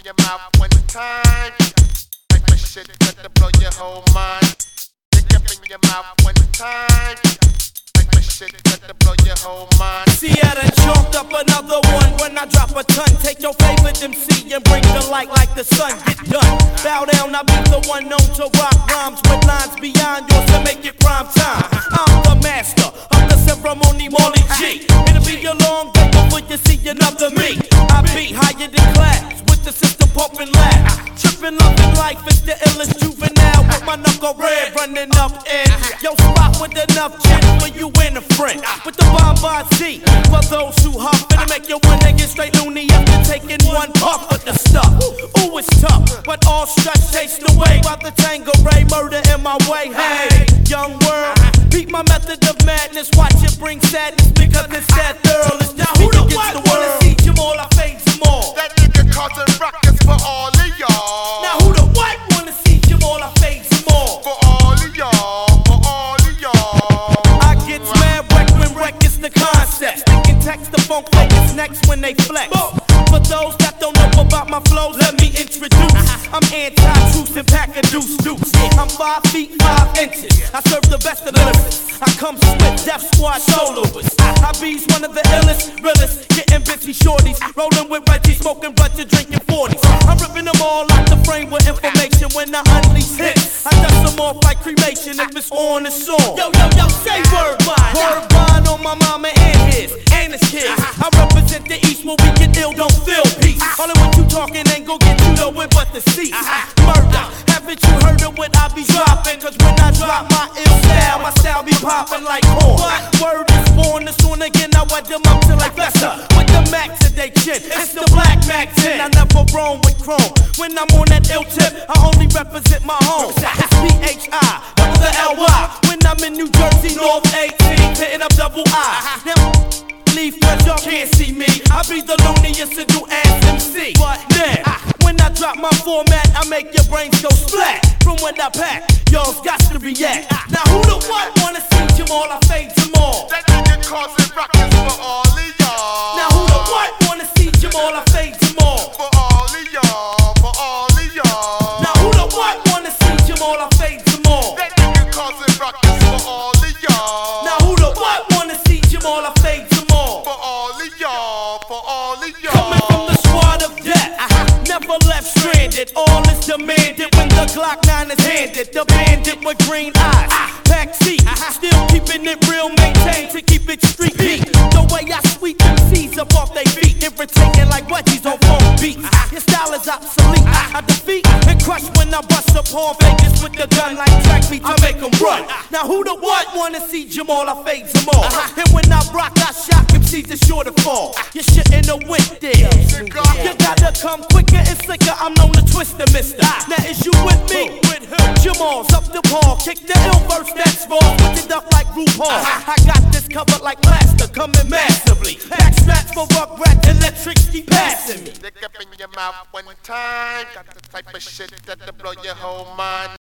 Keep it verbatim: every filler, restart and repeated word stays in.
your mouth one time. Type of shit that'll blow your whole mind. Stick up in your mouth one time. Type of shit that'll blow your whole mind. See, I done chalked up another one. When I drop a ton, take your favorite M C and bring the light like the sun. Get done. Bow down, I'll be the one known to rock rhymes with lines beyond yours to make it prime time. I'm the master of the ceremony, Molly G. It'll be a long day before you see another me. I be higher than class with the system pumping loud. Tripping up in life is the illest juvenile with my knuckle red running up in your spot with enough jet for you and a friend. With the Bonbon Z for those who huff, it'll make you one nigga straight loony after taking one puff of the stuff. Ooh, it's tough, but all stress chased away by the Tanqueray murder in my way. Hey, young world, beat my method of madness. Watch it bring sadness because it's that girl. It's now who the what wanna see Jamal? I fade Jamal. That nigga causing ruckus for all of y'all. Now who the what wanna see Jamal? I fade Jamal. For all of y'all, for all of y'all. I get mad wreck when wreck is the concept. Thinking text the funk fakers next when they flex. For those that don't know about my flows, let me introduce. I'm anti-truce and pack a deuce deuce. I'm five feet five inches. I serve the best of the lyrics. I come with Death Squad soloists. I be's one of the illest, realest, getting busy shorties. Rolling with Reggie, smoking butter, drinking forties. I'm ripping them all out the frame with information when I unleash hits. I dust them off like cremation if it's on the song. Yo, yo, yo, say word bond. Word bond on my mama and his, and his kids. I represent the East where we get ill, don't feel peace. All of what you talking ain't gon' get you nowhere but the seats. Murder, haven't you heard of what I be dropping? Cause when I drop my ill style, my style be popping like corn. Word is born, this one again, I wet them up till like Fester. With the Max to they chin, it's the Black Max ten. I never roam with chrome. When I'm on that ill tip, I only represent my home. It's P H I, double the L Y. When I'm in New Jersey, North eighteen, hitting up double I. Now, leave cause y'all can't see me. I be the loneliest to do ass M C. But now, when I drop my format, I make your brains go splat. From what I pack, y'all's got to react. Now who the what wanna see Jamal? I fade Jamal. That nigga causing ruckus for all of y'all. Now who the what wanna see Jamal? I fade Jamal. For all of y'all, for all of y'all. Now who the what wanna see Jamal? I fade Jamal. That nigga causing ruckus for all of y'all. Now who the what wanna see Jamal? I fade Jamal. For all of y'all, for all of y'all. Coming from the squad of death, never left stranded. All is demanded when the Glock nine is handed. The bandit with green eyes, back seat, still keeping it real, maintained to keep it street beat. The way I sweep them C's up off they feet, irritating like wedgies on phone beats. Your style is obsolete. I defeat and crush when I bust upon Vegas with the gun like track beat to make them run. Now who the what wanna see Jamal? I fade Jamal. And when I rock, I shock M Cs that's sure to fall. You shouldn't have went there. You gotta come quicker and slicker. I'm known to twist the mister. Now is you with me? With him. Jamal's up the ball. Kick the ill verse that's raw. Put it up like RuPaul. I got this covered like plaster, coming massively. Back straps for rock rat, electrics keep passing me. Stick up in your mouth one time. Got the type of shit that'll blow your whole mind.